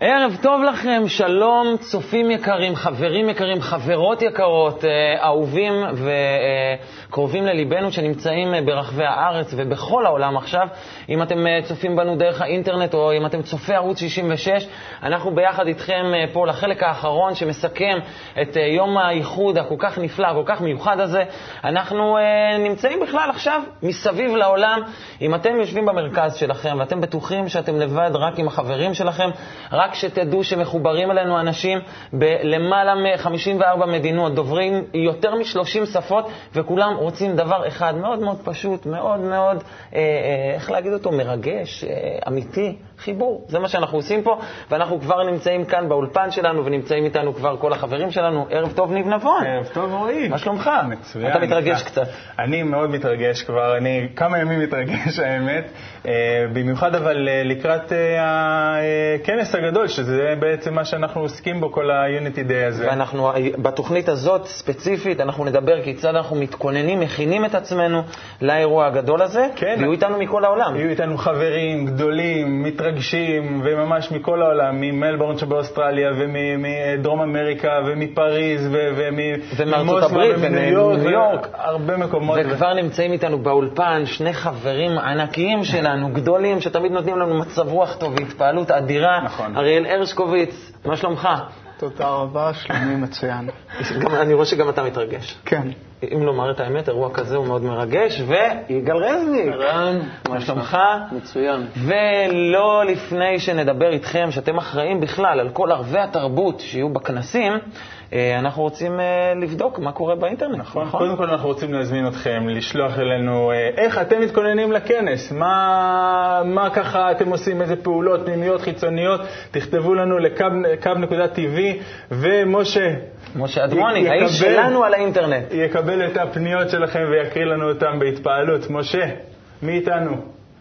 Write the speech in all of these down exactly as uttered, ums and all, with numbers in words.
ערב טוב לכם, שלום, צופים יקרים, חברים יקרים, חברות יקרות, אהובים וקרובים לליבנו שנמצאים ברחבי הארץ ובכל העולם עכשיו. אם אתם צופים בנו דרך האינטרנט או אם אתם צופי ערוץ שישים ושש, אנחנו ביחד איתכם פה לחלק האחרון שמסכם את יום הייחוד הכל כך נפלא, הכל כך מיוחד הזה. אנחנו נמצאים בכלל עכשיו מסביב לעולם. אם אתם יושבים במרכז שלכם ואתם בטוחים שאתם לבד רק עם החברים שלכם, רק שתדעו שמחוברים אלינו אנשים בלמעלה מ-חמישים וארבע מדינות, דוברים יותר מ-שלושים שפות, וכולם רוצים דבר אחד מאוד מאוד פשוט, מאוד מאוד, אה, אה, איך להגיד אותו, מרגש, אה, אמיתי, חיבור. זה מה שאנחנו עושים פה, ואנחנו כבר נמצאים כאן באולפן שלנו, ונמצאים איתנו כבר כל החברים שלנו. ערב טוב ניב נבון. ערב טוב רועי. מה שלומך? מצוין. אתה מתרגש קצת. אני מאוד מתרגש כבר, אני כמה ימים מתרגש האמת, במיוחד אבל לקראת הכנס הגדול, שזה בעצם מה שאנחנו עוסקים בו, כל ה-Unity Day הזה. ואנחנו בתוכנית הזאת ספציפית, אנחנו נדבר כיצד אנחנו מתכוננים, מכינים את עצמנו לאירוע הגדול הזה, כן. ויהיו איתנו מכל העולם. יהיו איתנו חברים גדולים, מתרגשים, וממש מכל העולם, ממלבורן שבאוסטרליה, ומדרום אמריקה, ומפריז, ומארצות הברית, ומניו יורק, הרבה מקומות. וכבר נמצאים איתנו באולפן שני חברים ענקיים שלנו, גדולים, שתמיד נותנים לנו מצב רוח טוב והתפעלות אדירה. נכון. אריאל הרשקוביץ, מה שלומך? תודה רבה, שלומי מצוין. גם, אני רואה שגם אתה מתרגש. כן. אם לומר את האמת, אירוע כזה הוא מאוד מרגש. ויגאל רזניק, מה שלומך? מצוין. ולא לפני שנדבר איתכם, שאתם אחראים בכלל על כל ערבי התרבות שיהיו בכנסים, אנחנו רוצים לבדוק מה קורה באינטרנט. נכון. נכון? קודם כל אנחנו רוצים להזמין אתכם, לשלוח אלינו איך אתם מתכוננים לכנס, מה, מה ככה אתם עושים, איזה פעולות פנימיות, חיצוניות, תכתבו לנו לקו נקודה טי וי, ומשה משה אדמוני, האיש שלנו על האינטרנט, יקבל את הפניות שלכם ויקריא לנו אותם בהתפעלות. משה, מי איתנו?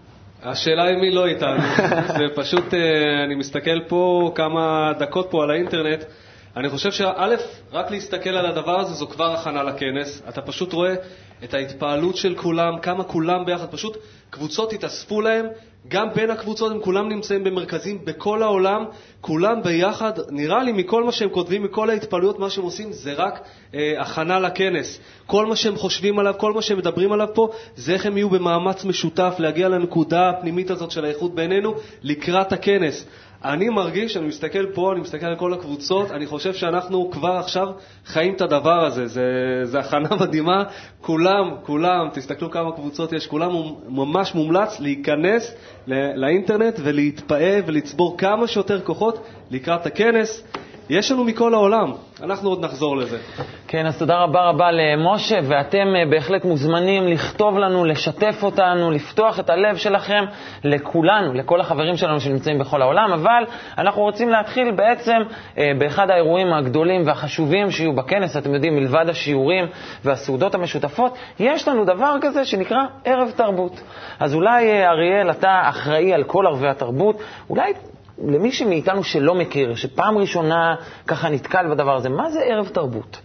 השאלה היא מי לא איתנו. זה פשוט, אני מסתכל פה כמה דקות פה על האינטרנט, אני חושב שא', רק להסתכל על הדבר הזה זו כבר הכנה לכנס. אתה פשוט רואה את ההתפעלות של כולם, כמה כולם ביחד, פשוט קבוצות התאספו להם, גם בין הקבוצות הם כולם נמצאים במרכזים בכל העולם, כולם ביחד, נראה לי מכל מה שהם כותבים, מכל ההתפעלויות, מה שהם עושים זה רק אה, הכנה לכנס. כל מה שהם חושבים עליו, כל מה שהם מדברים עליו פה, זה איך הם יהיו במאמץ משותף להגיע לנקודה הפנימית הזאת של האיחוד בינינו לקראת הכנס. אני מרגיש, אני מסתכל פה, אני מסתכל על כל הקבוצות, אני חושב שאנחנו כבר עכשיו חיים את הדבר הזה, זה, זה הכנה מדהימה, כולם, כולם, תסתכלו כמה קבוצות יש, כולם ממש מומלץ להיכנס לאינטרנט ולהתפעל ולצבור כמה שיותר כוחות לקראת הכנס. יש לנו מכל העולם, אנחנו עוד נחזור לזה. כן, אז תודה רבה רבה למשה, ואתם בהחלט מוזמנים לכתוב לנו, לשתף אותנו, לפתוח את הלב שלכם לכולנו, לכל החברים שלנו שנמצאים בכל העולם, אבל אנחנו רוצים להתחיל בעצם באחד האירועים הגדולים והחשובים שיהיו בכנס. אתם יודעים, מלבד השיעורים והסעודות המשותפות, יש לנו דבר כזה שנקרא ערב תרבות. אז אולי אריאל, אתה אחראי על כל ערבי התרבות, אולי למי שמאיתנו שלא מכיר, שפעם ראשונה ככה נתקל בדבר הזה, מה זה ערב תרבות?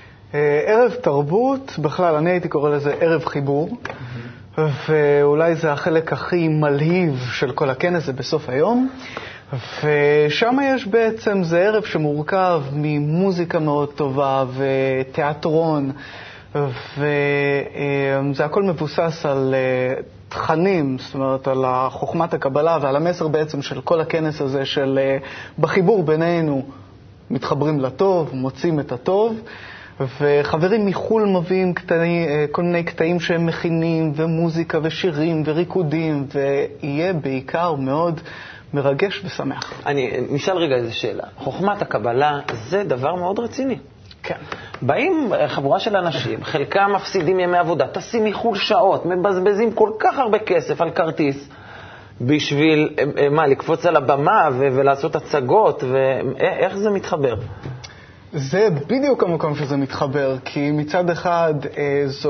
ערב תרבות, בכלל אני הייתי קורא לזה ערב חיבור, ואולי זה החלק הכי מלהיב של כל הכנס, זה בסוף היום, ושם יש בעצם, זה ערב שמורכב ממוזיקה מאוד טובה ותיאטרון, וזה הכל מבוסס על תכנים, זאת אומרת, על חוכמת הקבלה ועל המסר בעצם של כל הכנס הזה של בחיבור בינינו מתחברים לטוב, מוצאים את הטוב, וחברים מחול מביאים קטעי, כל מיני קטעים שהם מכינים, ומוזיקה ושירים וריקודים, ויהיה בעיקר מאוד מרגש ושמח. אני נשאל רגע איזו שאלה. חוכמת הקבלה זה דבר מאוד רציני. כן. באים חבורה של אנשים, חלקם מפסידים ימי עבודה, טסים מחול שעות, מבזבזים כל כך הרבה כסף על כרטיס, בשביל, מה, לקפוץ על הבמה ולעשות הצגות, ואיך זה מתחבר? זה בדיוק המקום שזה מתחבר, כי מצד אחד זאת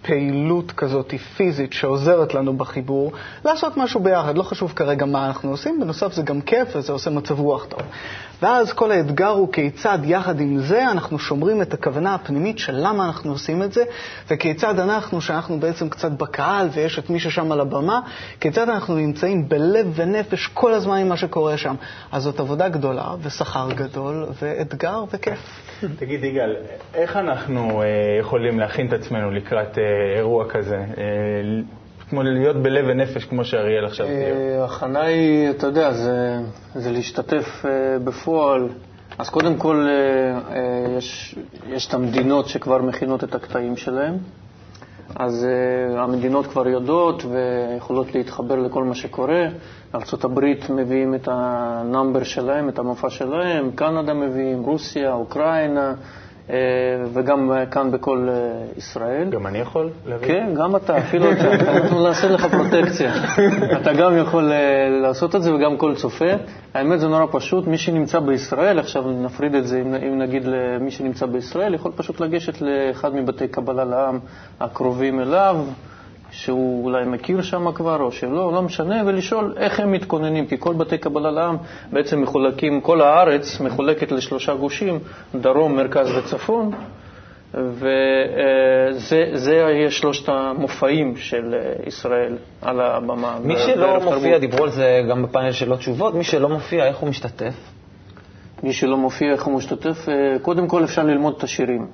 פעילות כזאת פיזית שעוזרת לנו בחיבור, לעשות משהו ביחד, לא חשוב כרגע מה אנחנו עושים, בנוסף זה גם כיף וזה עושה מצב רוח טוב. ואז כל האתגר הוא כיצד יחד עם זה אנחנו שומרים את הכוונה הפנימית של למה אנחנו עושים את זה, וכיצד אנחנו, שאנחנו בעצם קצת בקהל ויש את מי ששם על הבמה, כיצד אנחנו נמצאים בלב ונפש כל הזמן עם מה שקורה שם. אז זאת עבודה גדולה ושכר גדול ואתגר וכיף. תגיד יגאל, איך אנחנו יכולים להכין את עצמנו לקראת אירוע כזה? כמו להיות בלב ונפש, כמו שאריאל עכשיו תהיה. הכנה היא, אתה יודע, זה, זה להשתתף בפועל. אז קודם כל, יש, יש את המדינות שכבר מכינות את הקטעים שלהם. אז המדינות כבר יודעות ויכולות להתחבר לכל מה שקורה. ארצות הברית מביאים את הנאמבר שלהם, את המופע שלהם. קנדה מביאים, רוסיה, אוקראינה. וגם כאן בכל ישראל. גם אני יכול להביא? כן, גם אתה, אפילו אתה. אנחנו נעשה לך פרוטקציה. אתה גם יכול לעשות את זה וגם כל צופה. האמת זה נורא פשוט. מי שנמצא בישראל, עכשיו נפריד את זה, אם נגיד למי שנמצא בישראל, יכול פשוט לגשת לאחד מבתי קבלה לעם הקרובים אליו, שהוא אולי מכיר שם כבר או שלא, לא משנה, ולשאול איך הם מתכוננים, כי כל בתי קבלה לעם בעצם מחולקים, כל הארץ מחולקת לשלושה גושים, דרום, מרכז וצפון, וזה יהיה שלושת המופעים של ישראל על הבמה. מי שלא מופיע, דיברו על זה גם בפאנל שלו תשובות, מי שלא מופיע, איך הוא משתתף? מי שלא מופיע, איך הוא משתתף? קודם כל אפשר ללמוד את השירים.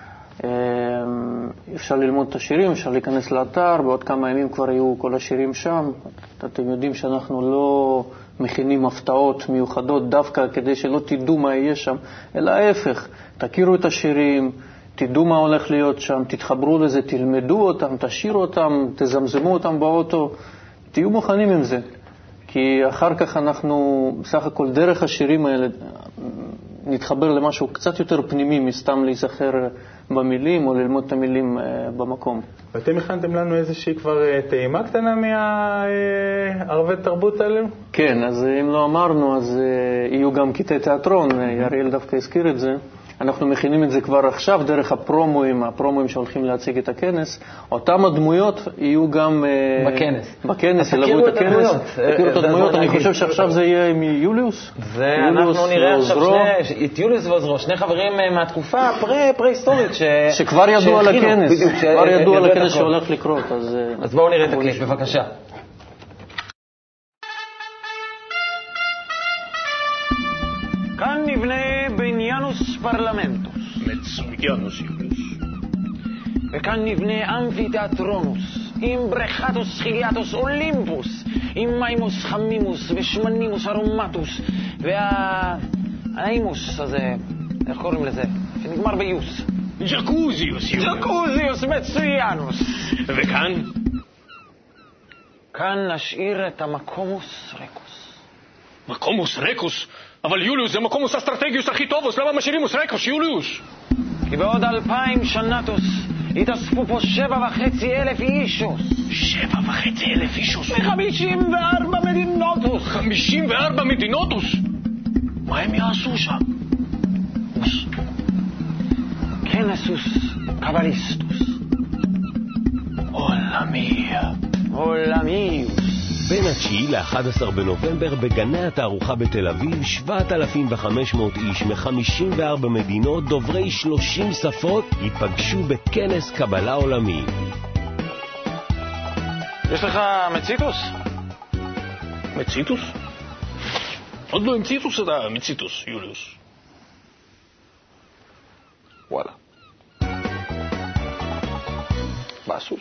אפשר ללמוד את השירים, אפשר להיכנס לאתר, בעוד כמה ימים כבר היו כל השירים שם. אתם יודעים שאנחנו לא מכינים הפתעות מיוחדות דווקא כדי שלא תדעו מה יהיה שם, אלא ההפך, תכירו את השירים, תדעו מה הולך להיות שם, תתחברו לזה, תלמדו אותם, תשירו אותם, תזמזמו אותם באוטו, תהיו מוכנים עם זה. כי אחר כך אנחנו, בסך הכל דרך השירים האלה, נתחבר למשהו קצת יותר פנימי, מסתם להיזכר במילים או ללמוד את המילים במקום. ואתם הכנתם לנו איזושהי כבר טעימה קטנה מהערבי תרבות האלו? כן, אז אם לא אמרנו, אז יהיו גם קטעי תיאטרון, אריאל דווקא הזכיר את זה. אנחנו מכינים את זה כבר עכשיו דרך הפרומואים, הפרומואים שהולכים להציג את הכנס. אותם הדמויות יהיו גם בכנס. בכנס, ילוו את הכנס. תכירו את הדמויות. אני חושב שעכשיו זה יהיה עם יוליוס. ואנחנו נראה עכשיו את יוליוס ועוזרו, שני חברים מהתקופה פרה-היסטורית שכבר ידעו על הכנס. כבר ידעו על הכנס שהולך לקרות. אז בואו נראה את הקליפ, בבקשה. כאן נבנה בניינוס פרלמנטוס. מצויינוס יוליוס. וכאן נבנה אמפיתיאטרונוס, עם בריכתוס חיליאטוס אולימפוס, עם מימוס חמימוס ושמנימוס ארומטוס, והאימוס הזה, איך קוראים לזה? שנגמר ביוס. ג'קוזיוס יוליוס. ג'קוזיוס מצויינוס. וכאן? כאן נשאיר את המקומוס רקוס. מקומוס רקוס? אבל יוליוס זה מקומוס אסטרטגיוס הכי טובוס, למה משאירימוס רקוס, יוליוס? כי בעוד אלפיים שנתוס התאספו פה שבע וחצי אלף אישוס. שבע וחצי אלף אישוס? וחמישים וארבע מדינותוס. חמישים וארבע מדינותוס? מה הם יעשו שם? אוס. כנסוס קבליסטוס. עולמי. עולמיוס. בין התשיעי לאחד עשר בנובמבר בגני התערוכה בתל אביב, שבעת אלפים וחמש מאות איש מ-חמישים וארבע מדינות דוברי שלושים שפות ייפגשו בכנס קבלה עולמי. יש לך מציטוס? מציטוס? עוד לא המציטוס את המציטוס, יוליוס. וואלה. בסוס.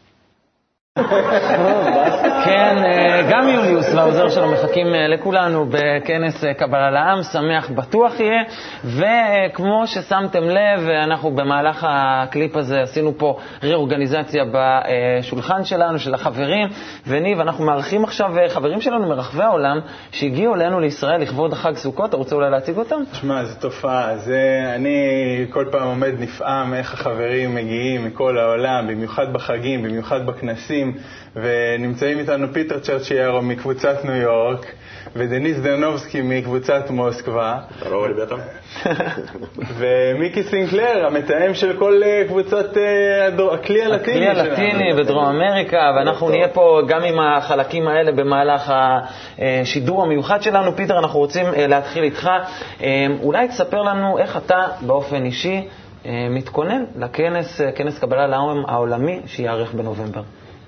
כן, גם יוליוס והעוזר שלו מחכים לכולנו בכנס קבלה לעם, שמח בטוח יהיה. וכמו ששמתם לב, אנחנו במהלך הקליפ הזה עשינו פה ריאורגניזציה בשולחן שלנו, של החברים. וניב, אנחנו מארחים עכשיו חברים שלנו מרחבי העולם שהגיעו אלינו לישראל לכבוד החג סוכות. אתה רוצה אולי להציג אותם? תשמע, זו תופעה. זה, אני כל פעם עומד נפעם איך החברים מגיעים מכל העולם, במיוחד בחגים, במיוחד בכנסים. ונמצאים איתנו פיטר צ'רצ'יירו מקבוצת ניו יורק, ודניס דרנובסקי מקבוצת מוסקבה. שלום רבותם. ומיקי סינקלר, המתאם של כל קבוצת הכלי הלטיני. הכלי הלטיני בדרום אמריקה, ואנחנו נהיה פה גם עם החלקים האלה במהלך השידור המיוחד שלנו. פיטר, אנחנו רוצים להתחיל איתך. אולי תספר לנו איך אתה באופן אישי מתכונן לכנס, כנס קבלה לעם העולמי שיערך בנובמבר.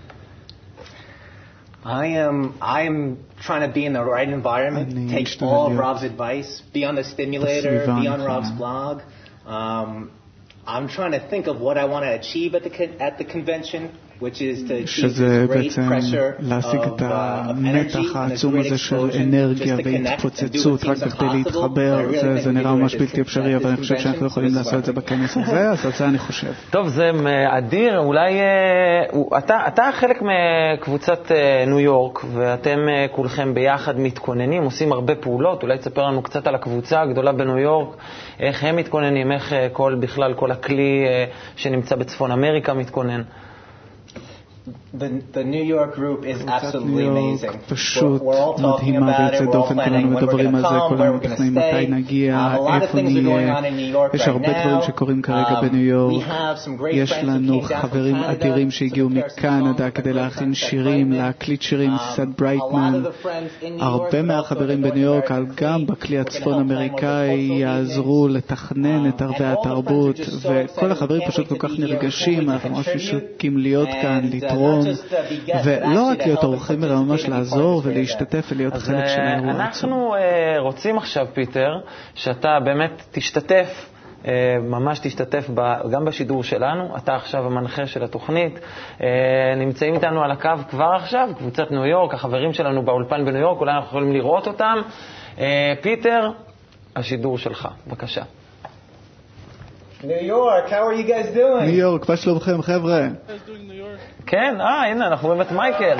I am I am trying to be in the right environment, take all of Rob's advice, be on the stimulator, be on Rob's blog. Um, I'm trying to think of what I want to achieve at the at the convention, which is to achieve this great pressure of, uh, of energy and this great explosion, just to connect and do what seems impossible. I really זה נראה ממש בלתי אפשרי, אבל אני חושב שאנחנו יכולים לעשות את זה בכנס הזה, אז על זה אני חושב. טוב, זה אדיר. אולי אתה, אתה חלק מקבוצת ניו יורק, ואתם כולכם ביחד מתכוננים, עושים הרבה פעולות. אולי תספר לנו קצת על הקבוצה הגדולה בניו יורק, איך הם מתכוננים, איך כל, בכלל כל הכלי שנמצא בצפון אמריקה מתכונן. The, the New York group is absolutely amazing. פשוט מדהימה ויוצאת דופן, כולנו מדברים על זה, כולנו מתכננים מתי נגיע, איפה נהיה. יש הרבה דברים שקורים כרגע בניו יורק. יש לנו חברים אדירים שהגיעו מקנדה כדי להכין שירים, להקליט שירים, סד ברייטמן. הרבה מהחברים בניו יורק, גם בכלי הצפון אמריקאי, יעזרו לתכנן את ערבי התרבות, וכל החברים פשוט כל כך נרגשים, אנחנו ממש משקים להיות כאן, לתרום, ולא רק להיות אורחים, אלא ממש לעזור ולהשתתף ולהיות חלק של האירוע. אנחנו רוצים עכשיו, פיטר, שאתה באמת תשתתף, ממש תשתתף גם בשידור שלנו. אתה עכשיו המנחה של התוכנית. נמצאים איתנו על הקו כבר עכשיו, קבוצת ניו יורק, החברים שלנו באולפן בניו יורק, אולי אנחנו יכולים לראות אותם. פיטר, השידור שלך, בבקשה. New York, how are you guys doing? ניו יורק, מה שלומכם, חבר'ה? כן, אה, הנה, אנחנו רואים את מייקל.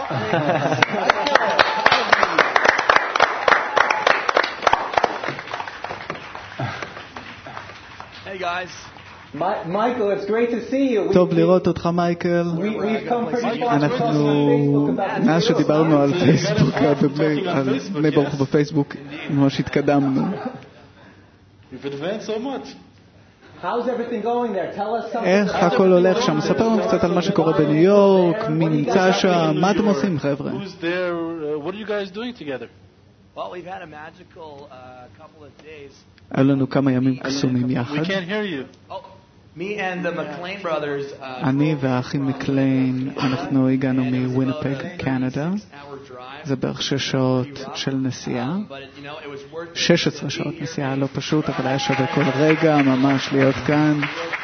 Hey guys. Michael, it's great to see you. טוב לראות אותך, מייקל. אנחנו, מאז שדיברנו על פייסבוק, על בני ברוך בפייסבוק, ממש התקדמנו. You've advanced so much. How's everything going there? Tell us something. איך הכל הולך שם? ספר לנו קצת על מה שקורה בניו יורק, מי נמצא שם, מה אתם עושים, חבר'ה? Who's there? What are you guys doing together? Well, we've had a magical couple of days. היו לנו כמה ימים קסומים יחד. We can't hear you. Me and the McLean brothers. אני והאחים מקליין, אנחנו הגענו מווינפג, קנדה. זה בערך שש שעות של נסיעה. שש עשרה שעות נסיעה, לא פשוט, אבל היה שווה כל רגע ממש להיות כאן.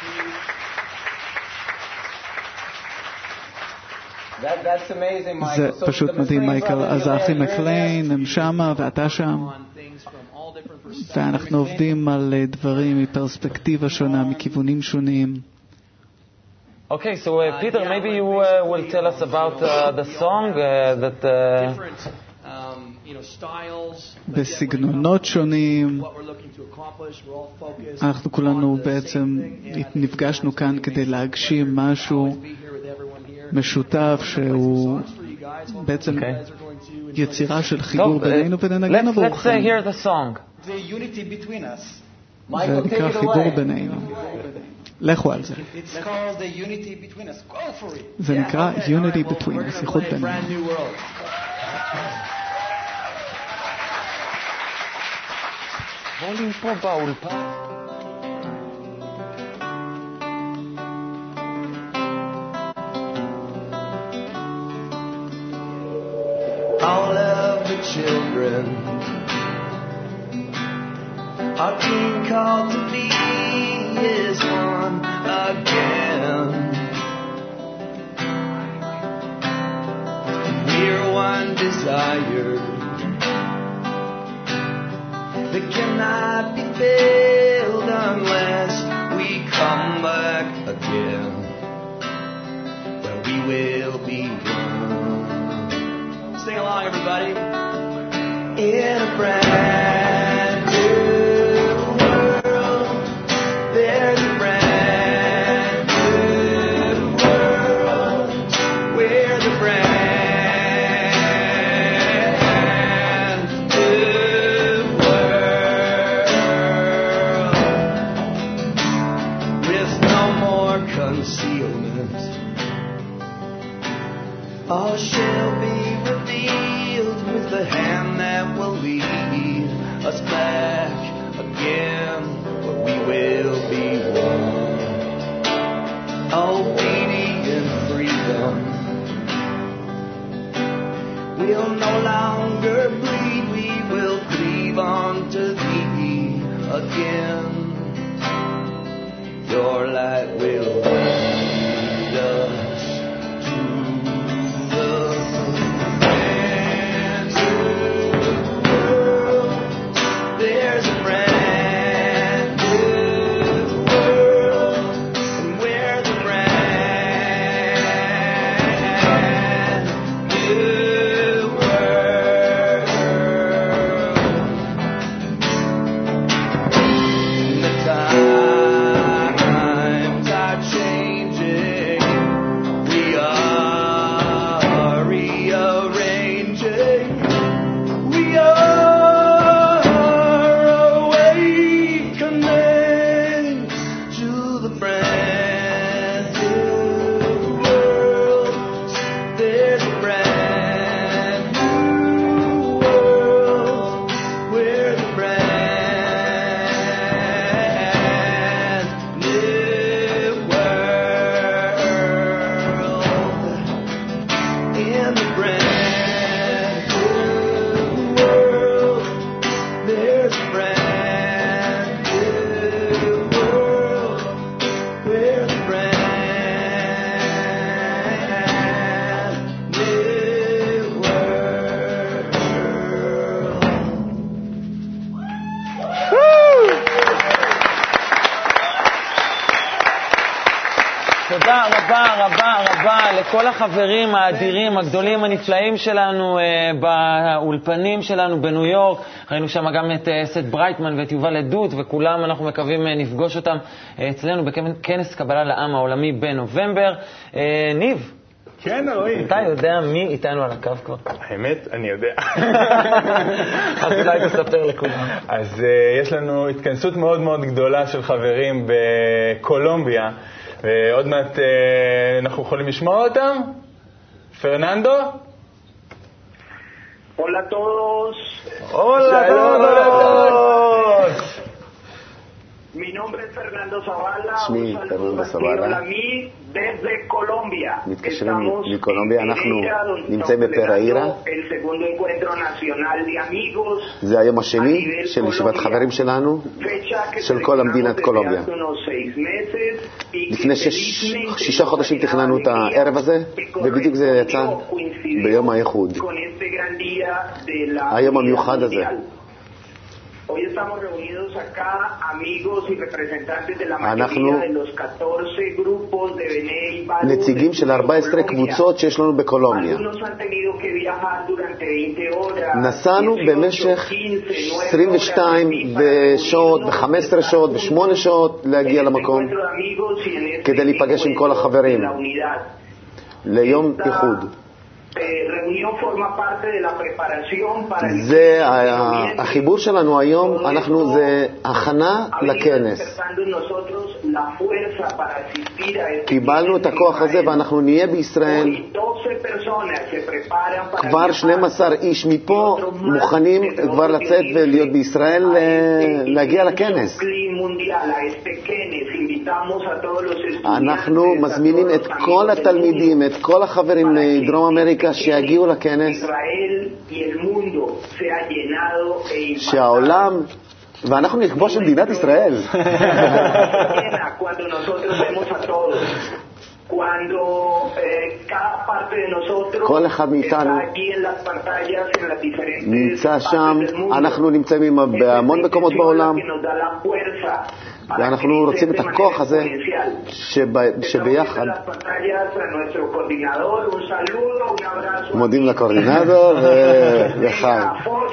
זה פשוט מדהים, מייקל. אז האחים מקליין הם שם ואתה שם. ואנחנו עובדים על דברים מפרספקטיבה שונה, מכיוונים שונים. Okay, so uh, Peter, maybe you uh, will tell us about uh, the song uh, that uh, בסגנונות שונים. אנחנו כולנו בעצם נפגשנו כאן כדי להגשים משהו משותף שהוא בעצם יצירה של חיבור בינינו וננגן עבורכם. Let's hear the song. The unity between us. זה נקרא חיבור בינינו. לכו על זה. It's called the unity between us. Go for it. זה נקרא unity between us, איחוד בינינו. בואו פה באולפן. All of the children are being called to be is one again. We're one desire that cannot be filled unless we come back again, where we will be one. Sing along, everybody. In a brand new world, there's a brand new world where the brand concealment. All shall be revealed with the hand that will lead us back again, where we will be one. Obedient freedom. We'll no longer bleed, we will cleave unto thee again. Your light will lead us to the brand new world. There's a brand new world, and we're the brand new world. In the time כל החברים האדירים, הגדולים, הנפלאים שלנו באולפנים שלנו בניו יורק. ראינו שם גם את סט ברייטמן ואת יובל עדות, וכולם אנחנו מקווים נפגוש אותם אצלנו בכנס קבלה לעם העולמי בנובמבר. ניב, כן, רואי. אתה יודע מי איתנו על הקו כבר? האמת, אני יודע. אז אולי תספר לכולם. אז uh, יש לנו התכנסות מאוד מאוד גדולה של חברים בקולומביה, ועוד מעט uh, אנחנו יכולים לשמוע אותם. פרננדו? Hola a todos. Hola a todos. Mi nombre es Fernando Zavala. שמי פרננדו זוואלה. desde Colombia. מתקשרים מקולומביה, אנחנו נמצאים בפריירה. זה היום השני של ישיבת חברים שלנו, של כל המדינת קולומביה. לפני שש, שישה חודשים תכננו את הערב הזה, ובדיוק זה יצא ביום האיחוד, היום המיוחד הזה. Hoy estamos reunidos acá, amigos y representantes de la mayoría de los catorce grupos de Bnei Barú. נציגים של ארבע עשרה קבוצות שיש לנו בקולומביה. נסענו במשך עשרים ושתיים שעות, ב-חמש עשרה שעות, ב-שמונה שעות להגיע למקום כדי להיפגש עם כל החברים ליום איחוד. זה החיבור שלנו היום, אנחנו זה הכנה לכנס. קיבלנו את הכוח הזה ואנחנו נהיה בישראל. כבר שנים עשר איש מפה מוכנים כבר לצאת ולהיות בישראל, להגיע לכנס. אנחנו מזמינים את כל התלמידים, את כל החברים מדרום אמריקה שיגיעו לכנס, שהעולם, ואנחנו נכבוש במדינת ישראל. כל אחד מאיתנו נמצא שם, אנחנו נמצאים בהמון מקומות בעולם, ואנחנו רוצים את הכוח הזה שביחד. מודים לקורדינדור ולחיים.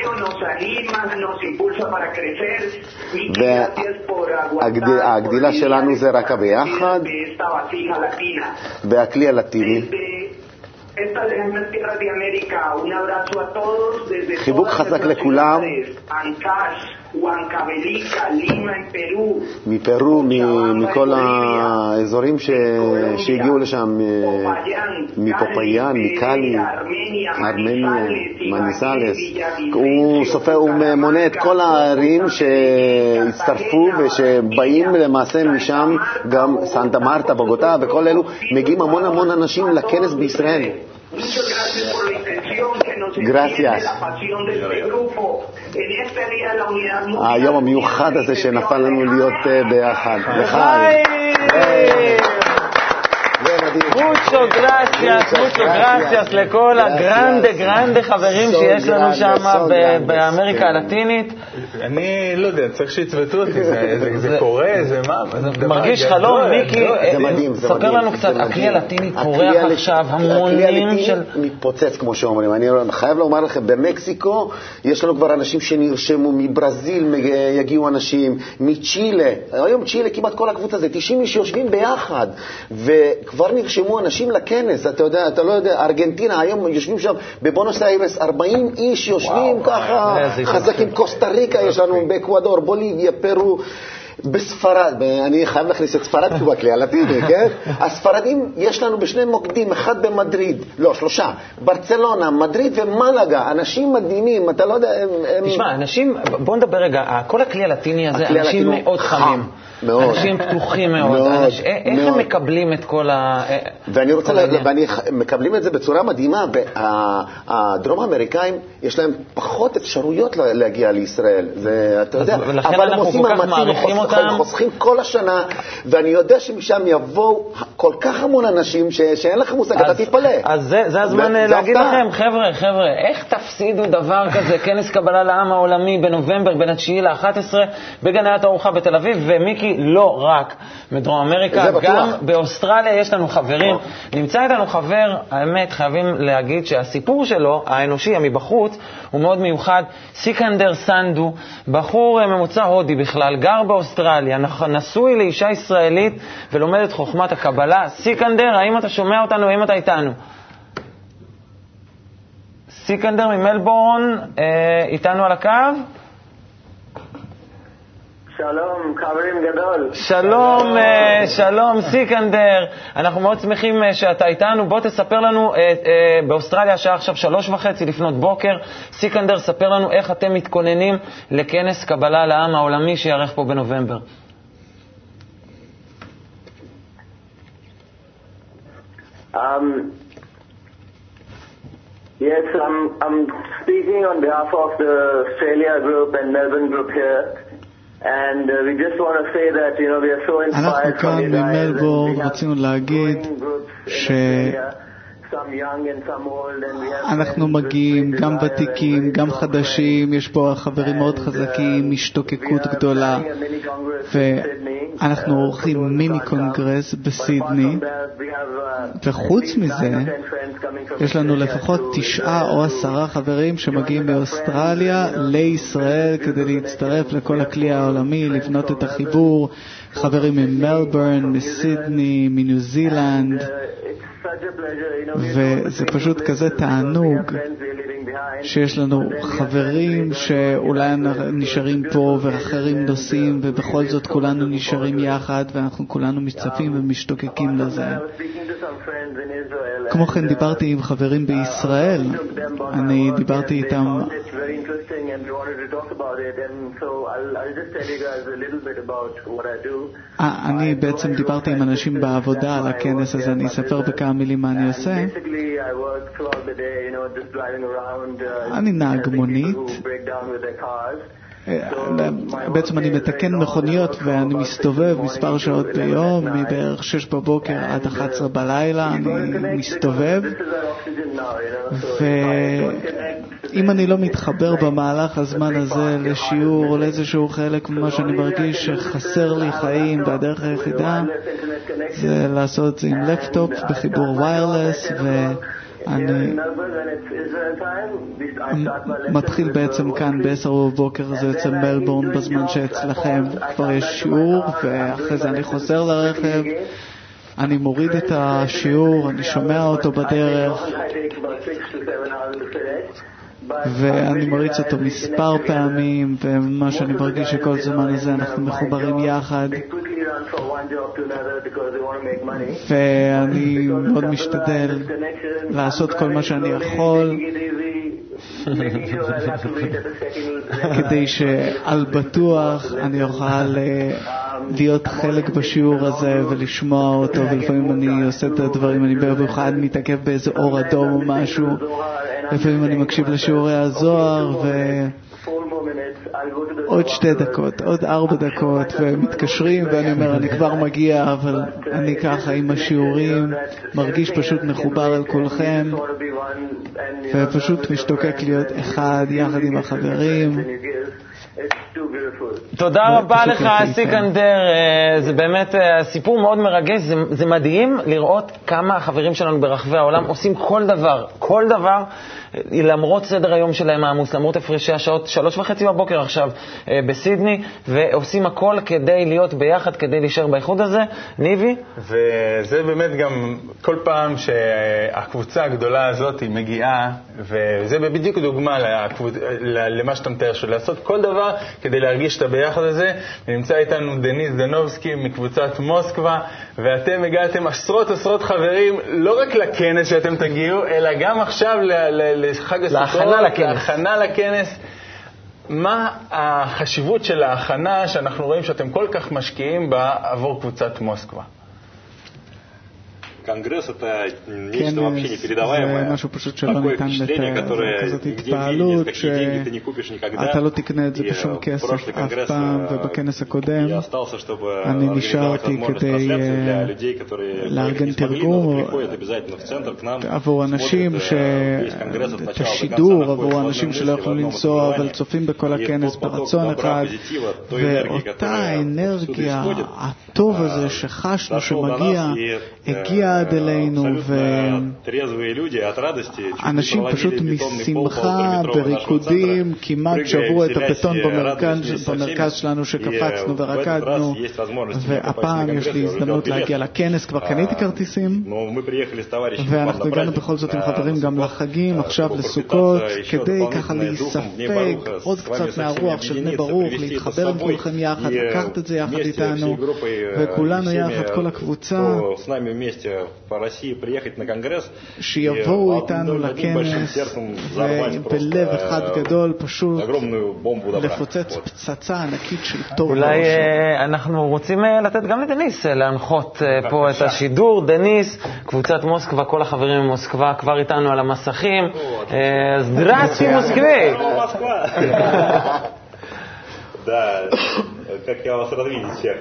והגדילה שלנו זה רק ביחד, והכלי הלטיני. חיבוק חזק לכולם, Huancavelica, Lima en Perú, מפרו, מכל האזורים שהגיעו לשם, מפופיין, מקלי, ארמניה, מניסלס. הוא סופר, הוא מונה את כל הערים שהצטרפו ושבאים למעשה משם, גם סנטה מרטה, בוגוטה וכל אלו, מגיעים המון המון אנשים לכנס בישראל. Gracias. היום המיוחד הזה שנפל לנו להיות ביחד. לחיים. mucho gracias, mucho gracias לכל הגרנדה, גרנדה חברים שיש לנו שם באמריקה הלטינית. אני לא יודע, צריך שיצוותו אותי, זה קורה, זה מה? מרגיש חלום, מיקי, ספר לנו קצת, הכלי הלטיני פורח עכשיו, המונים של... מתפוצץ כמו שאומרים. אני חייב לומר לכם, במקסיקו יש לנו כבר אנשים שנרשמו, מברזיל יגיעו אנשים, מצ'ילה, היום צ'ילה כמעט כל הקבוצה הזה, תשעים איש יושבים ביחד, וכבר נרשמו אנשים לכנס, אתה יודע, אתה לא יודע, ארגנטינה, היום יושבים שם בבונוס איירס, ארבעים איש יושבים ככה, חזקים, קוסטה ריקה יש לנו, באקוודור, בוליביה, פרו, בספרד, אני חייב להכניס את ספרד כי הוא הכלי הלטיני, כן? הספרדים יש לנו בשני מוקדים, אחד במדריד, לא, שלושה, ברצלונה, מדריד ומלגה, אנשים מדהימים, אתה לא יודע, הם... תשמע, אנשים, בוא נדבר רגע, כל הכלי הלטיני הזה, אנשים מאוד חמים. מאוד. אנשים פתוחים מאוד. מאוד אנש... מאוד. איך הם מקבלים את כל ה... ואני רוצה, לה... ואני מקבלים את זה בצורה מדהימה. הדרום האמריקאים, יש להם פחות אפשרויות להגיע לישראל. זה, אתה יודע, אבל הם עושים מאמצים, הם חוסכים כל השנה, ואני יודע שמשם יבואו כל כך המון אנשים ש... שאין לכם מושג, אתה תתפלא. אז זה, זה הזמן ו... להגיד לכם, חבר'ה, חבר'ה, איך תפסידו דבר כזה, כנס קבלה לעם העולמי בנובמבר, בין התשיעי לאחת עשרה, בגני התערוכה בתל אביב, ומיקי, לא רק מדרום אמריקה, גם באוסטרליה יש לנו חברים. נמצא איתנו חבר, האמת, חייבים להגיד שהסיפור שלו, האנושי, מבחוץ, הוא מאוד מיוחד. סיקנדר סנדו, בחור ממוצע הודי בכלל, גר באוסטרליה, נשוי לאישה ישראלית ולומד את חוכמת הקבלה. סיקנדר, האם אתה שומע אותנו? האם אתה איתנו? סיקנדר ממלבורן, איתנו על הקו? שלום, חברים גדול. שלום, שלום, סיקנדר. אנחנו מאוד שמחים שאתה איתנו. בוא תספר לנו, באוסטרליה השעה עכשיו שלוש וחצי לפנות בוקר. סיקנדר, ספר לנו איך אתם מתכוננים לכנס קבלה לעם העולמי שיערך פה בנובמבר. Um, yes, I'm, I'm speaking on behalf of the Australia group and Melbourne group here. And uh, we just want to say that, you know, we are so inspired from you guys. אנחנו כאן במלבורן רצינו להגיד ש... אנחנו מגיעים, גם ותיקים, גם חדשים, יש פה חברים מאוד חזקים, השתוקקות גדולה, ואנחנו עורכים מיני קונגרס בסידני, וחוץ מזה, יש לנו לפחות תשעה או עשרה חברים שמגיעים מאוסטרליה לישראל כדי להצטרף לכל הכלי העולמי, לבנות את החיבור, חברים ממלבורן, מסידני, מניו זילנד, וזה פשוט כזה תענוג שיש לנו חברים שאולי נשארים פה ואחרים נוסעים ובכל זאת כולנו נשארים יחד ואנחנו כולנו מצטרפים ומשתוקקים לזה. כמו כן דיברתי עם חברים בישראל, אני דיברתי איתם, אני בעצם דיברתי עם אנשים בעבודה על הכנס הזה, אני אספר בכמה מילים מה אני עושה. אני נהג מונית, בעצם אני מתקן מכוניות ואני מסתובב מספר שעות ביום, מבערך שש בבוקר עד אחת עשרה בלילה אני מסתובב, ואם אני לא מתחבר במהלך הזמן הזה לשיעור או לאיזשהו חלק ממה שאני מרגיש שחסר לי חיים, והדרך היחידה זה לעשות זה עם לפטופ בחיבור ויירלס, ואני מתחיל בעצם כאן בעשר בבוקר, זה אצל מלבורן בזמן שאצלכם כבר יש שיעור, ואחרי זה אני חוזר לרכב, אני מוריד את השיעור, אני שומע אותו בדרך, ואני מריץ אותו מספר פעמים, ומה שאני מרגיש שכל זמן הזה אנחנו מחוברים יחד, ואני מאוד משתדל לעשות כל מה שאני יכול כדי שעל בטוח אני אוכל להיות חלק בשיעור הזה ולשמוע אותו, ולפעמים אני עושה את הדברים, אני במיוחד מתעכב באיזה אור אדום או משהו, לפעמים אני מקשיב לשיעורי הזוהר ועוד שתי דקות, עוד ארבע דקות, ומתקשרים ואני אומר אני כבר מגיע, אבל אני ככה עם השיעורים מרגיש פשוט מחובר על כולכם ופשוט משתוקק להיות אחד יחד עם החברים. תודה רבה לך סיקנדר, זה באמת סיפור מאוד מרגש, זה, זה מדהים לראות כמה החברים שלנו ברחבי העולם עושים כל דבר, כל דבר, למרות סדר היום שלהם העמוס, למרות הפרשי השעות, שלוש וחצי בבוקר עכשיו בסידני, ועושים הכל כדי להיות ביחד, כדי להישאר באיחוד הזה. ניבי? וזה באמת גם כל פעם שהקבוצה הגדולה הזאת היא מגיעה, וזה בדיוק דוגמה למה שאתה מתאר, של לעשות כל דבר כדי להרגיש את הביחד הזה. ונמצא איתנו דניס דנובסקי מקבוצת מוסקבה, ואתם הגעתם עשרות עשרות חברים, לא רק לכנס שאתם תגיעו, אלא גם עכשיו לחג הסוכות, להכנה לכנס. להכנה לכנס. מה החשיבות של ההכנה שאנחנו רואים שאתם כל כך משקיעים בה עבור קבוצת מוסקבה? Конгресс — это нечто вообще непередаваемое. Такое впечатление, которое нигде в мире ни за какие деньги ты не купишь никогда. И прошлый конгресс я остался, чтобы организовать возможность трансляции для людей, которые не смогли, но приходят обязательно в центр к нам, смотрят весь конгресс от начала до конца, находятся в одной мысли, в одном отрывании. И тот поток добра, позитива, той энергии, которая отсюда исходит, дошел до нас и עד אלינו, ואנשים פשוט משמחה בריקודים כמעט שברו את הבטון במרכז, במרכז שלנו שקפצנו ורקדנו, והפעם יש לי הזדמנות להגיע לכנס, כבר קניתי כרטיסים, ואנחנו הגענו בכל זאת עם חברים גם לחגים, עכשיו לסוכות, כדי ככה להיספג עוד קצת מהרוח של בני ברוך, להתחבר עם כולכם יחד, לקחת את זה יחד איתנו, וכולנו יחד, כל הקבוצה, שיבואו איתנו לכנס ובלב אחד גדול פשוט לפוצץ פצצה ענקית של טוב. אולי אנחנו רוצים לתת גם לדניס להנחות פה את השידור. דניס, קבוצת מוסקבה, כל החברים ממוסקבה כבר איתנו על המסכים. זדרסי מוסקבי. Да, как я вас рад видеть всех.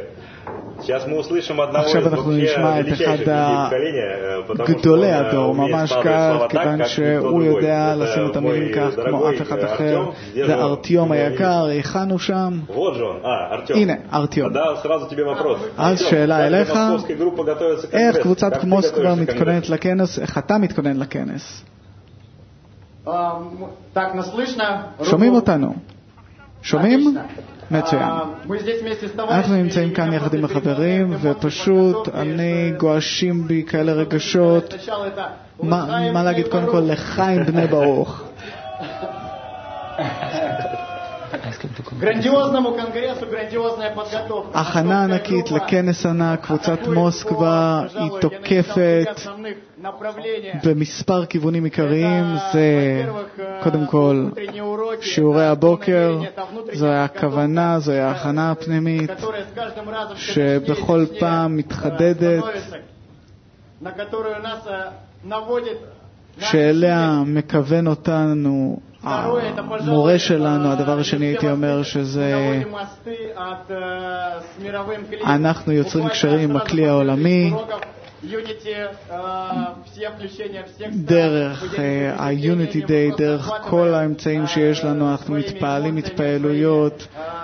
עכשיו אנחנו נשמע את אחד הגדולי הדור, ממש כך, כיוון שהוא יודע לשים את המילים כך כמו אף אחד אחר. זה ארטיום היקר, הכנו שם. הנה, ארטיום. אז שאלה אליך, איך קבוצת מוסקבה מתכוננת לכנס, איך אתה מתכונן לכנס? שומעים אותנו? שומעים? מצוין. אנחנו נמצאים כאן יחד עם החברים, ופשוט אני גואשים בי כאלה רגשות. מה להגיד קודם כל לחיים בני ברוך? הכנה ענקית לכנס ענק, קבוצת מוסקבה היא תוקפת במספר כיוונים עיקריים. זה קודם כל שיעורי הבוקר, זו הכוונה, זו ההכנה הפנימית שבכל פעם מתחדדת, שאליה מכוון אותנו המורה שלנו. הדבר השני הייתי אומר שזה אנחנו יוצרים קשרים עם הכלי העולמי דרך ה-Unity Day, דרך כל האמצעים שיש לנו. אנחנו מתפעלים התפעלויות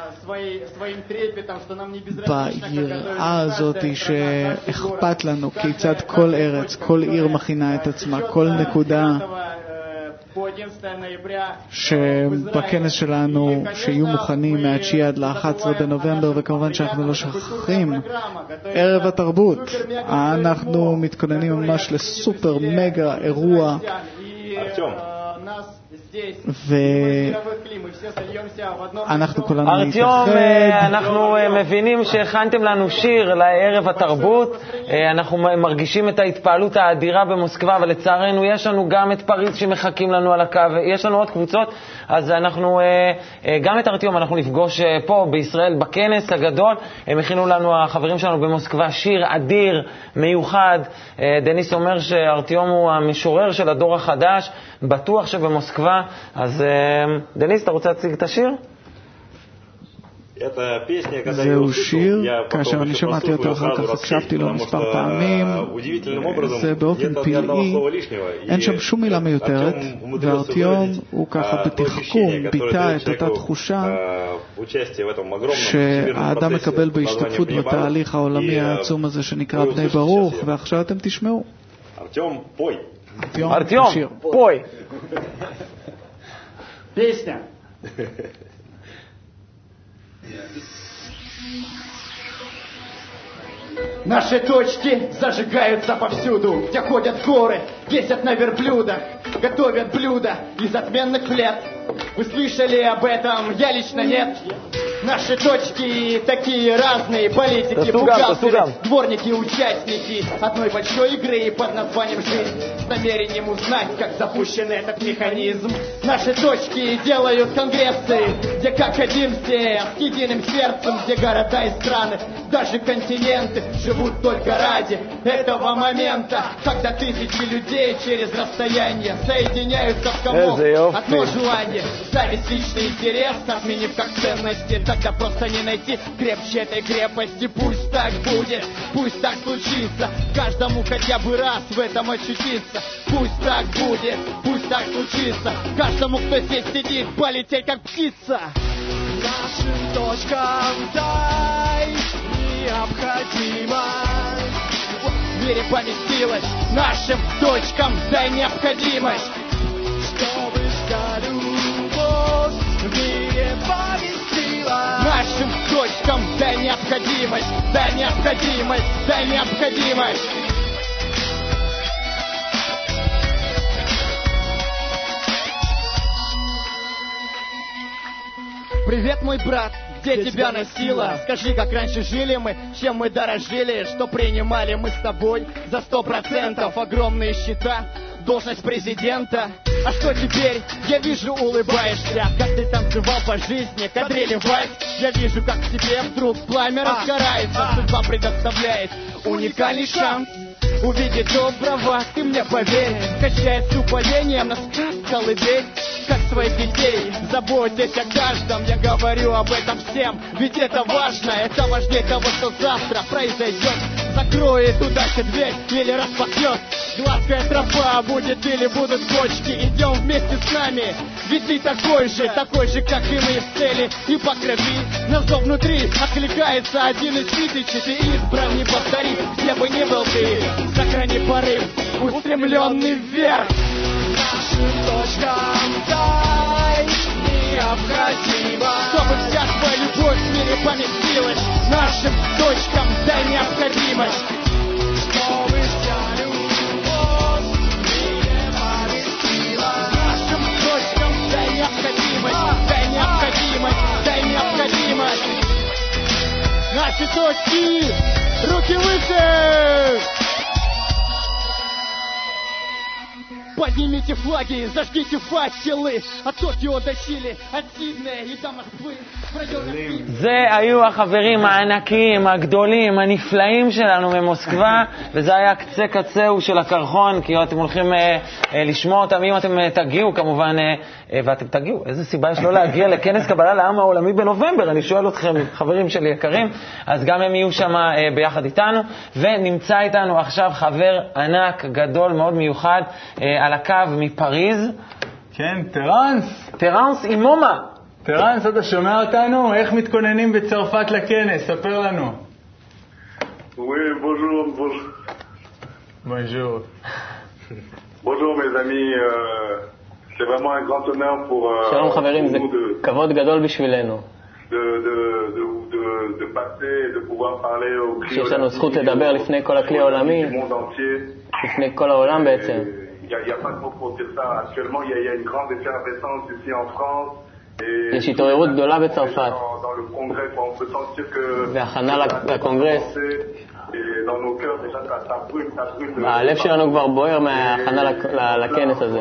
ביראה הזאת שאכפת לנו כיצד כל ארץ, כל עיר מכינה את עצמה, כל נקודה, שבכנס שלנו שיהיו מוכנים מה-תשיעי עד ל-אחד עשר בנובמבר. וכמובן שאנחנו לא שוכחים ערב התרבות, אנחנו מתכוננים ממש לסופר מגה אירוע ואנחנו כולנו ארטיום, אנחנו מבינים שהכנתם לנו שיר לערב התרבות, אנחנו מרגישים את ההתפעלות האדירה במוסקבה, אבל לצערנו יש לנו גם את פריז שמחכים לנו על הקו, יש לנו עוד קבוצות, אז אנחנו, גם את ארטיום אנחנו נפגוש פה בישראל בכנס הגדול. הם הכינו לנו, החברים שלנו במוסקבה, שיר אדיר, מיוחד. דניס אומר שארטיום הוא המשורר של הדור החדש, בטוח שבמוסקבה. אז דניס, אתה רוצה להציג את השיר? זהו שיר, כאשר אני שמעתי אותו אחר כך הקשבתי לו מספר פעמים, זה באופן פלאי, אין שם שום מילה מיותרת, וארטיום הוא ככה בתחכום ביטא את אותה תחושה שהאדם מקבל בהשתתפות בתהליך העולמי העצום הזה שנקרא בני ברוך, ועכשיו אתם תשמעו. ארטיום, ארטיום, פוי. Песня. Наши точки зажигаются повсюду, где ходят горы, ездят на верблюдах, готовят блюда из отменных плет. Вы слышали об этом? Я лично нет. Наши точки такие разные, политики, бухгалтеры, дворники, участники одной большой игры под названием «Жизнь», с намерением узнать, как запущен этот механизм. Наши точки делают конгрессы, где как один все, с единым сердцем, где города и страны, даже континенты живут только ради этого момента, когда тысячи людей через расстояние соединяются в комок. Одно желание, зависть, личный интерес, отменив как ценности, тогда просто не найти крепче этой крепости. Пусть так будет, пусть так случится, каждому хотя бы раз в этом очутиться. Пусть так будет, пусть так случится, каждому, кто здесь сидит, полететь как птица. Нашим точкам дай необходимость. В мире поместилась, нашим точкам дай необходимость. Чтобы вся любовь в мире поместилась. Нашим точкам дай необходимость, дай необходимость, дай необходимость. Привет, мой брат, где, где тебя носило? Скажи, как раньше жили мы, чем мы дорожили, что принимали мы с тобой за сто процентов огромные счета, должность президента. А что теперь? Я вижу, улыбаешься, как ты танцевал по жизни, кадрили вальс. Я вижу, как в тебе вдруг пламя разгорается, судьба предоставляет уникальный шанс увидеть доброго, ты мне поверь. Качает с упоением на колыбель, как своих детей. Заботьтесь о каждом, я говорю об этом всем, ведь это важно, это важнее того, что завтра произойдет. Закроет удача дверь или распахнет, гладкая тропа будет или будут кочки. Идем вместе с нами, ведь ты такой же, такой же, как и мы, в цели и по крови. На зов внутри откликается один из тысячи, ты избран, не повтори, где бы ни был ты. Сохрани порыв, устремленный вверх. Нашим точкам дай необходимо, чтобы вся твоя любовь в мире поместилась. Нашим точкам дай необходимость, чтобы вся любовь в мире поместилась. Нашим точкам дай необходимость, дай необходимость, дай необходимость. Наши точки, руки выше! Поднимите флаги, зажгите факелы, от Токио до Чили, от Сиднея и до Москвы. זה היו החברים הענקיים, הגדולים, הנפלאים שלנו ממוסקבה, וזה היה קצה קצהו של הקרחון, כי אתם הולכים אה, אה, לשמוע אותם, אם אתם תגיעו כמובן, אה, אה, ואתם תגיעו, איזה סיבה יש לא להגיע לכנס קבלה לעם העולמי בנובמבר, אני שואל אתכם, חברים שלי יקרים, אז גם הם יהיו שם אה, ביחד איתנו, ונמצא איתנו עכשיו חבר ענק, גדול, מאוד מיוחד, אה, על הקו מפריז. כן, טרנס. טרנס אימומה. טרנס, אתה שומע אותנו? איך מתכוננים בצרפת לכנס? ספר לנו. Oui, bonjour, bonjour. Bonjour. Bonjour mes amis, euh, c'est vraiment un grand honneur pour euh, שלום חברים, זה כבוד גדול בשבילנו. De, de, de, de, de passer, de pouvoir parler au שיש לנו זכות לדבר לפני כל הכלי העולמי, לפני כל העולם בעצם. il n'y a, a pas de mots pour dire ça. Actuellement, il y, y a une grande effervescence ici en France. יש התעוררות גדולה בצרפת. והכנה לקונגרס. הלב שלנו כבר בוער מההכנה לכנס הזה.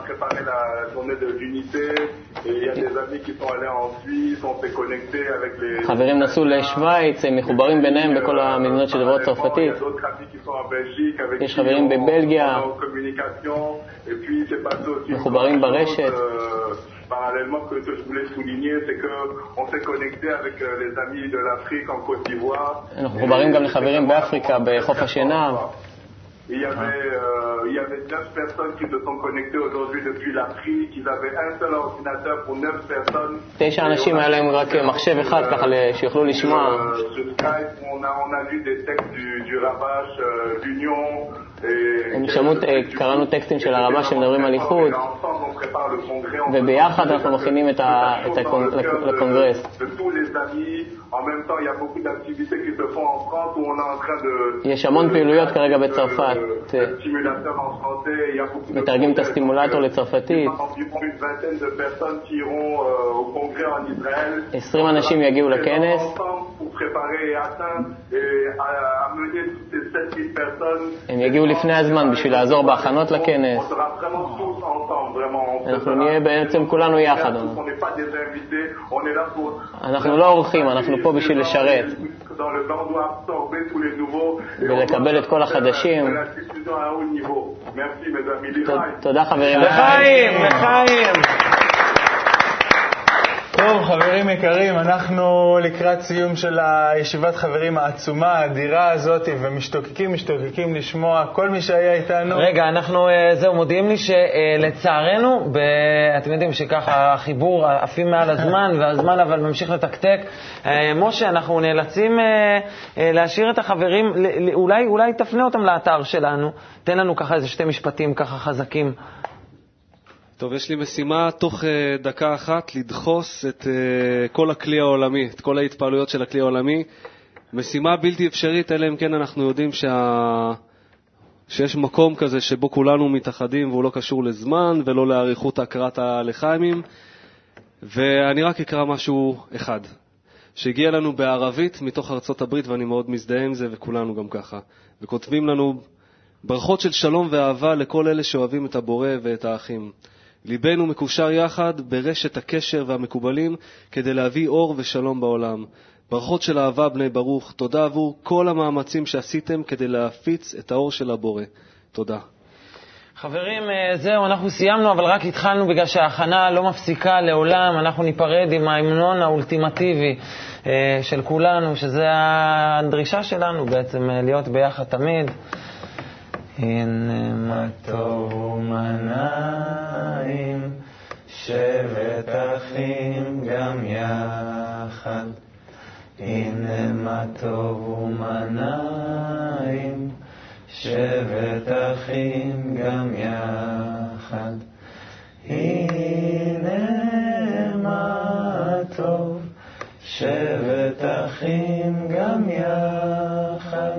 חברים נסעו לשוויץ, הם מחוברים ביניהם בכל המדינות שדוברות צרפתית. יש חברים בבלגיה, מחוברים ברשת. Parallèlement, ce que je voulais souligner, c'est qu'on s'est connecté avec les amis de l'Afrique en Côte d'Ivoire. אנחנו מחוברים גם לחברים באפריקה, בחוף השנהב. Il y avait, euh, il y avait neuf personnes qui se sont connectées aujourd'hui depuis l'Afrique. Ils avaient un seul ordinateur pour neuf personnes. תשע אנשים היה להם רק מחשב אחד, ככה שיוכלו לשמוע. Sur Skype, on a, on a lu des textes du, du Rabash, euh, l'Union. הם שמעו, קראנו טקסטים של הרב"ש שמדברים על איחוד, וביחד אנחנו מכינים את הקונגרס. יש המון פעילויות כרגע בצרפת, מתרגמים את הסטימולטור לצרפתית. עשרים אנשים יגיעו לכנס, הם יגיעו לפני הזמן בשביל לעזור בהכנות לכנס. אנחנו נהיה בעצם כולנו יחד. אנחנו לא אורחים, אנחנו פה בשביל לשרת ולקבל את כל החדשים. תודה חברים. לחיים, לחיים. טוב, חברים יקרים, אנחנו לקראת סיום של הישיבת חברים העצומה, האדירה הזאת, ומשתוקקים, משתוקקים לשמוע כל מי שהיה איתנו. רגע, אנחנו, זהו, מודיעים לי שלצערנו, אתם יודעים שככה החיבור עפים מעל הזמן, והזמן אבל ממשיך לתקתק. משה, אנחנו נאלצים להשאיר את החברים, אולי, אולי תפנה אותם לאתר שלנו, תן לנו ככה איזה שתי משפטים ככה חזקים. טוב, יש לי משימה תוך uh, דקה אחת לדחוס את uh, כל הכלי העולמי, את כל ההתפעלויות של הכלי העולמי. משימה בלתי אפשרית, אלא אם כן אנחנו יודעים שה... שיש מקום כזה שבו כולנו מתאחדים והוא לא קשור לזמן ולא לאריכות הקראת הלחיימים. ואני רק אקרא משהו אחד, שהגיע לנו בערבית מתוך ארצות הברית, ואני מאוד מזדהה עם זה וכולנו גם ככה. וכותבים לנו ברכות של שלום ואהבה לכל אלה שאוהבים את הבורא ואת האחים. ליבנו מקושר יחד ברשת הקשר והמקובלים כדי להביא אור ושלום בעולם. ברכות של אהבה בני ברוך, תודה עבור כל המאמצים שעשיתם כדי להפיץ את האור של הבורא. תודה. חברים, זהו, אנחנו סיימנו, אבל רק התחלנו בגלל שההכנה לא מפסיקה לעולם. אנחנו ניפרד עם ההמנון האולטימטיבי של כולנו, שזה הדרישה שלנו בעצם, להיות ביחד תמיד. הנה מה טוב ומנעים, שבט אחים גם יחד. הנה מה טוב ומנעים, שבט אחים גם יחד. הנה מה טוב, שבט אחים גם יחד.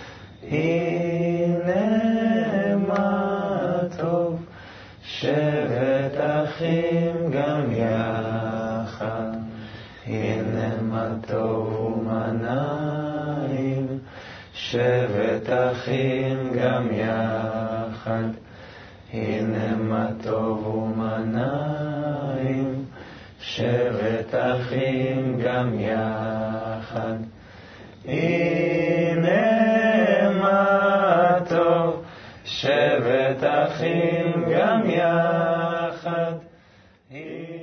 הנה מה טוב, שבט אחים גם יחד. הנה מה טוב ומנעים, שבט אחים גם יחד. הנה מה טוב ומנעים, שבט אחים גם יחד. הנה מה טוב, שבט אחים גם יחד.